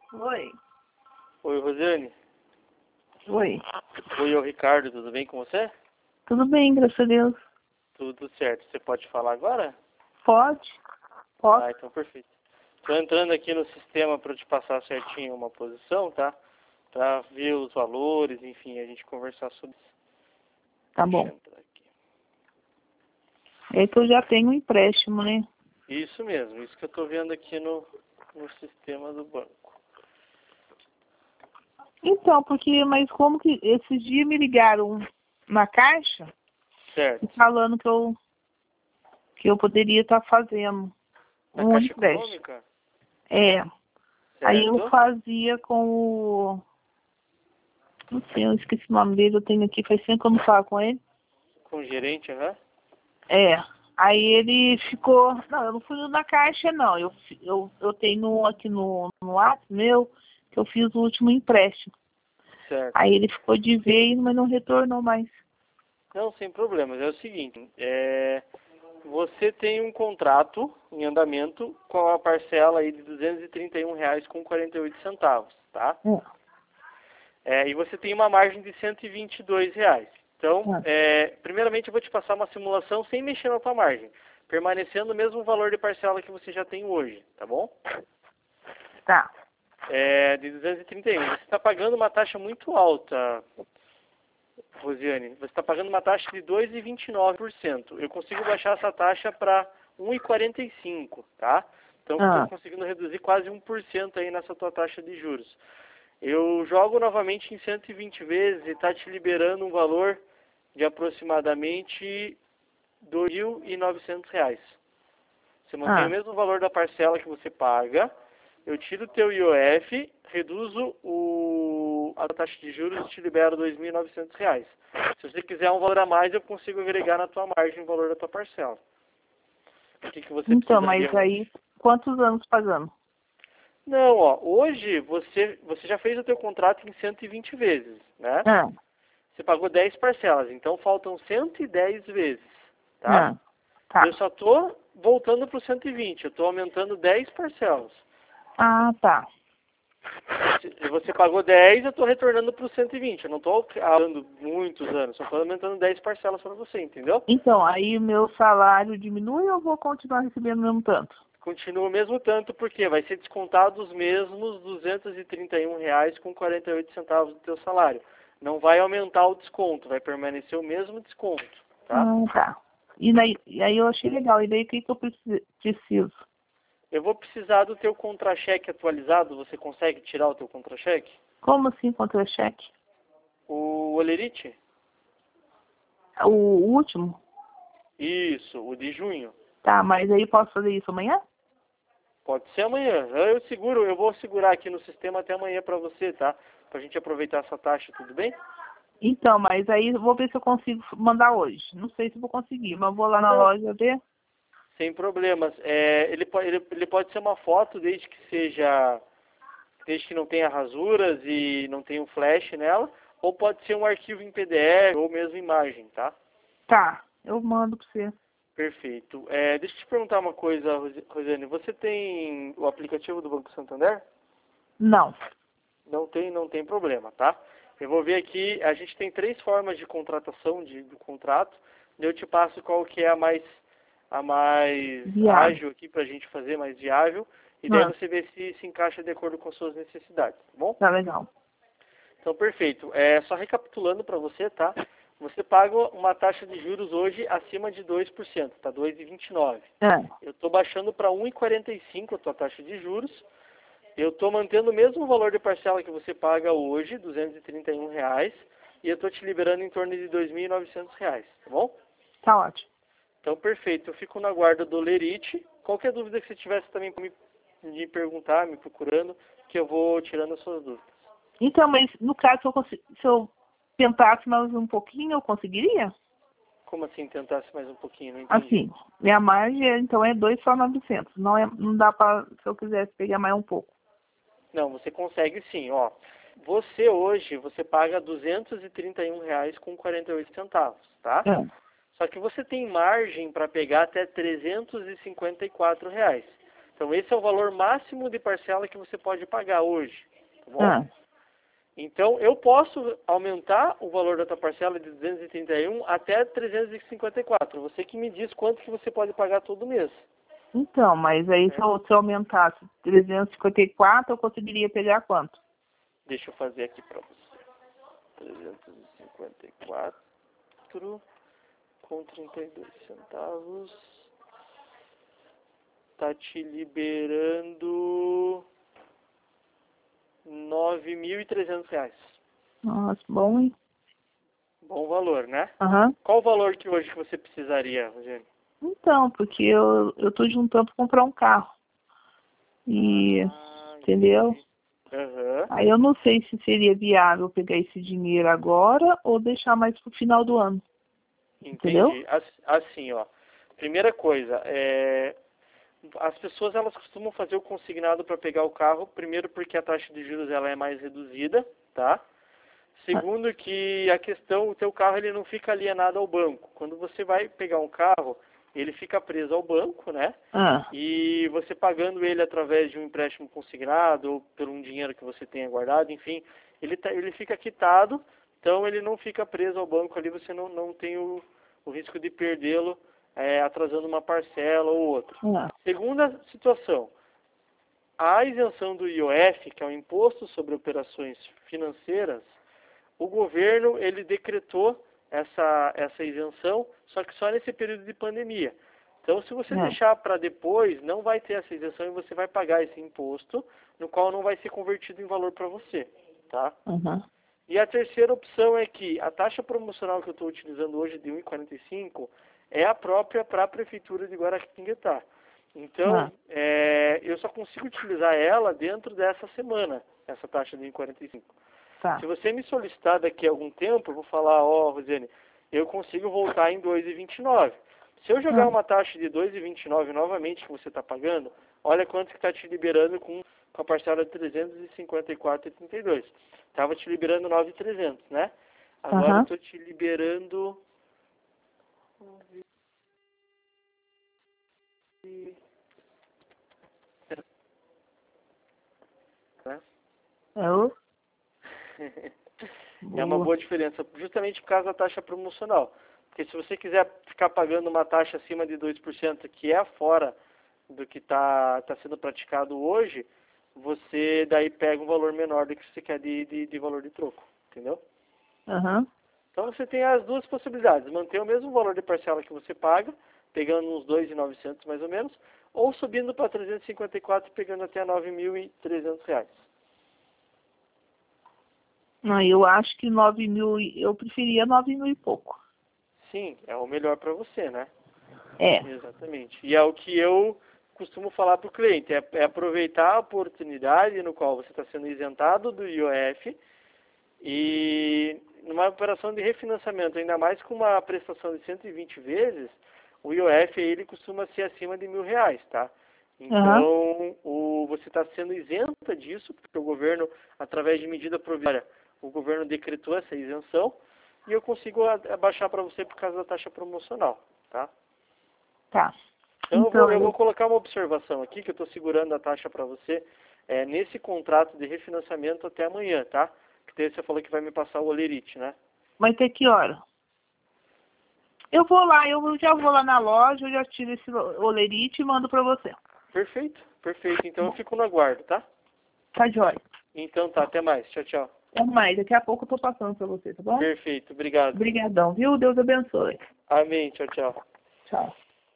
Oi. Oi, Rosiane. Oi. Oi, é o Ricardo, tudo bem com você? Tudo bem, graças a Deus. Tudo certo. Você pode falar agora? Pode? Posso? Ah, então perfeito. Estou entrando aqui no sistema para te passar certinho uma posição, tá? Para ver os valores, enfim, a gente conversar sobre isso. Tá Deixa bom. eu entrar aqui. É que eu já tenho um empréstimo, né? Isso mesmo, isso que eu estou vendo aqui no sistema do banco. Então, mas como que esses dias me ligaram na caixa Certo. falando que eu poderia estar fazendo Na um Caixa empréstimo. Econômica? É. Aí eu Certo. fazia com o... Não sei, eu esqueci o nome dele, eu tenho aqui, faz tempo que eu não falo com ele. Com o gerente, aham? É. Aí ele ficou... Não, eu não fui na caixa, não. Eu tenho aqui no WhatsApp meu que eu fiz o último empréstimo. Certo. Aí ele ficou de vez, mas não retornou mais. Não, sem problemas. É o seguinte, você tem um contrato em andamento com a parcela aí de R$ 231,48, tá? E você tem uma margem de R$ 122. Então, primeiramente eu vou te passar uma simulação sem mexer na tua margem, permanecendo o mesmo valor de parcela que você já tem hoje, tá bom? Tá. De 231. Você está pagando uma taxa muito alta, Rosiane. Você está pagando uma taxa de 2,29%. Eu consigo baixar essa taxa para 1,45%, tá? Então, estou conseguindo reduzir quase 1% aí nessa tua taxa de juros. Eu jogo novamente em 120 vezes e está te liberando um valor de aproximadamente R$ 2.900. Você mantém o mesmo valor da parcela que você paga, eu tiro o teu IOF, reduzo a taxa de juros e te libero R$ 2.900. Se você quiser um valor a mais, eu consigo agregar na tua margem o valor da tua parcela. O que você Então, precisaria mas aí, hoje? quantos anos pagando? Não, ó, hoje você já fez o teu contrato em 120 vezes, né? Você pagou 10 parcelas, então faltam 110 vezes, tá? Tá. Eu só tô voltando para o 120, eu tô aumentando 10 parcelas. Ah, tá. Você pagou 10, eu estou retornando para o 120. Eu não estou dando muitos anos, só estou aumentando 10 parcelas para você, entendeu? Então, aí o meu salário diminui ou eu vou continuar recebendo o mesmo tanto? Continua o mesmo tanto, porque vai ser descontado os mesmos R$ 231,48 do teu salário. Não vai aumentar o desconto, vai permanecer o mesmo desconto, tá? Ah, tá. E aí eu achei legal. E daí o que eu preciso? Eu vou precisar do teu contra-cheque atualizado. Você consegue tirar o teu contra-cheque? Como assim contra-cheque? O Olerite? O último? Isso, o de junho. Tá, mas aí posso fazer isso amanhã? Pode ser amanhã. Eu vou segurar aqui no sistema até amanhã para você, tá? Pra gente aproveitar essa taxa, tudo bem? Então, mas aí eu vou ver se eu consigo mandar hoje. Não sei se vou conseguir, mas eu vou lá na Não, loja ver. sem problemas. Ele pode ser uma foto desde que não tenha rasuras e não tenha um flash nela, ou pode ser um arquivo em PDF ou mesmo imagem, tá? Tá, eu mando pra você. Perfeito. Deixa eu te perguntar uma coisa, Rosiane. Você tem o aplicativo do Banco Santander? Não. Não tem problema, tá? Eu vou ver aqui, a gente tem 3 formas de contratação do contrato. Eu te passo qual que é a mais Viável. ágil aqui para a gente fazer, mais viável. E daí você vê se encaixa de acordo com as suas necessidades, tá bom? Tá legal. Então, perfeito. Só recapitulando para você, tá? Você paga uma taxa de juros hoje acima de 2%, tá? 2,29%. Eu estou baixando para 1,45% a tua taxa de juros. Eu estou mantendo o mesmo valor de parcela que você paga hoje, R$ 231,00, e eu estou te liberando em torno de R$ 2.900, tá bom? Tá ótimo. Então, perfeito. Eu fico na guarda do Lerite. Qualquer dúvida que você tivesse também para me perguntar, me procurando, que eu vou tirando as suas dúvidas. Então, mas no caso, se eu tentasse mais um pouquinho, eu conseguiria? Como assim, tentasse mais um pouquinho? Não entendi. Assim, minha margem, então, é 2,900. Não dá pra, se eu quisesse pegar mais um pouco. Não, você consegue sim, ó. Você hoje, você paga R$ 231,48, tá? Só que você tem margem para pegar até R$ 354. Então esse é o valor máximo de parcela que você pode pagar hoje. Tá bom? Ah, Então eu posso aumentar o valor da tua parcela de 231 até 354. Você que me diz quanto que você pode pagar todo mês. então, mas aí se eu aumentasse 354, eu conseguiria pegar quanto? Deixa eu fazer aqui para você. 354 com 32 centavos. Tá te liberando R$ 9.300. Nossa, bom, hein? Bom valor, né? Aham. Qual o valor que hoje você precisaria, Rogério? Então, porque eu tô juntando para comprar um carro. E, entendeu? Entendi. Aham. Aí eu não sei se seria viável pegar esse dinheiro agora ou deixar mais pro final do ano. Entendeu? Entendi. Assim, ó. Primeira coisa, as pessoas elas costumam fazer o consignado para pegar o carro, primeiro porque a taxa de juros ela é mais reduzida, tá? Segundo que a questão, o teu carro ele não fica alienado ao banco. Quando você vai pegar um carro, ele fica preso ao banco, né? Ah, E você pagando ele através de um empréstimo consignado ou por um dinheiro que você tenha guardado, enfim, ele fica quitado, então ele não fica preso ao banco ali, você não tem o risco de perdê-lo atrasando uma parcela ou outra. ah, Segunda situação, a isenção do IOF, que é o Imposto sobre Operações Financeiras, o governo ele decretou essa isenção, só que só nesse período de pandemia. Então, se você deixar para depois, não vai ter essa isenção e você vai pagar esse imposto, no qual não vai ser convertido em valor para você, tá? uhum. E a terceira opção é que a taxa promocional que eu estou utilizando hoje de 1,45 é a própria para a Prefeitura de Guaratinguetá. Então, eu só consigo utilizar ela dentro dessa semana, essa taxa de 1,45. Tá. Se você me solicitar daqui a algum tempo, eu vou falar, Rosiane, eu consigo voltar em 2,29. Se eu jogar uma taxa de 2,29 novamente que você está pagando, olha quanto que está te liberando com a parcela de 354,32. Estava te liberando 9.300, né? Agora eu estou te liberando... Né? É uma boa diferença, justamente por causa da taxa promocional. Porque se você quiser ficar pagando uma taxa acima de 2%, que é fora do que está sendo praticado hoje, você daí pega um valor menor do que você quer de valor de troco, entendeu? Uhum. Então você tem as duas possibilidades, manter o mesmo valor de parcela que você paga, pegando uns 2.900 mais ou menos, ou subindo para 354 pegando até R$ 9.300. Não, eu acho que 9.000, eu preferia 9.000 e pouco. Sim, é o melhor para você, né? É. Exatamente. E é o que eu costumo falar para o cliente, é aproveitar a oportunidade no qual você está sendo isentado do IOF e numa operação de refinanciamento, ainda mais com uma prestação de 120 vezes, o IOF ele costuma ser acima de R$ 1.000, tá? Então, você está sendo isenta disso, porque o governo, através de medida provisória, o governo decretou essa isenção e eu consigo abaixar para você por causa da taxa promocional, tá? Tá. Então, eu vou colocar uma observação aqui, que eu estou segurando a taxa para você, nesse contrato de refinanciamento até amanhã, tá? Que daí você falou que vai me passar o olerite, né? Mas até que hora? Eu vou lá, eu já vou lá na loja, eu já tiro esse olerite e mando para você. Perfeito, perfeito. Então eu fico no aguardo, tá? Tá jóia. Então tá, até mais. Tchau, tchau. Até mais, daqui a pouco eu tô passando para você, tá bom? Perfeito, obrigado. Obrigadão, viu? Deus abençoe. Amém, tchau, tchau. Tchau.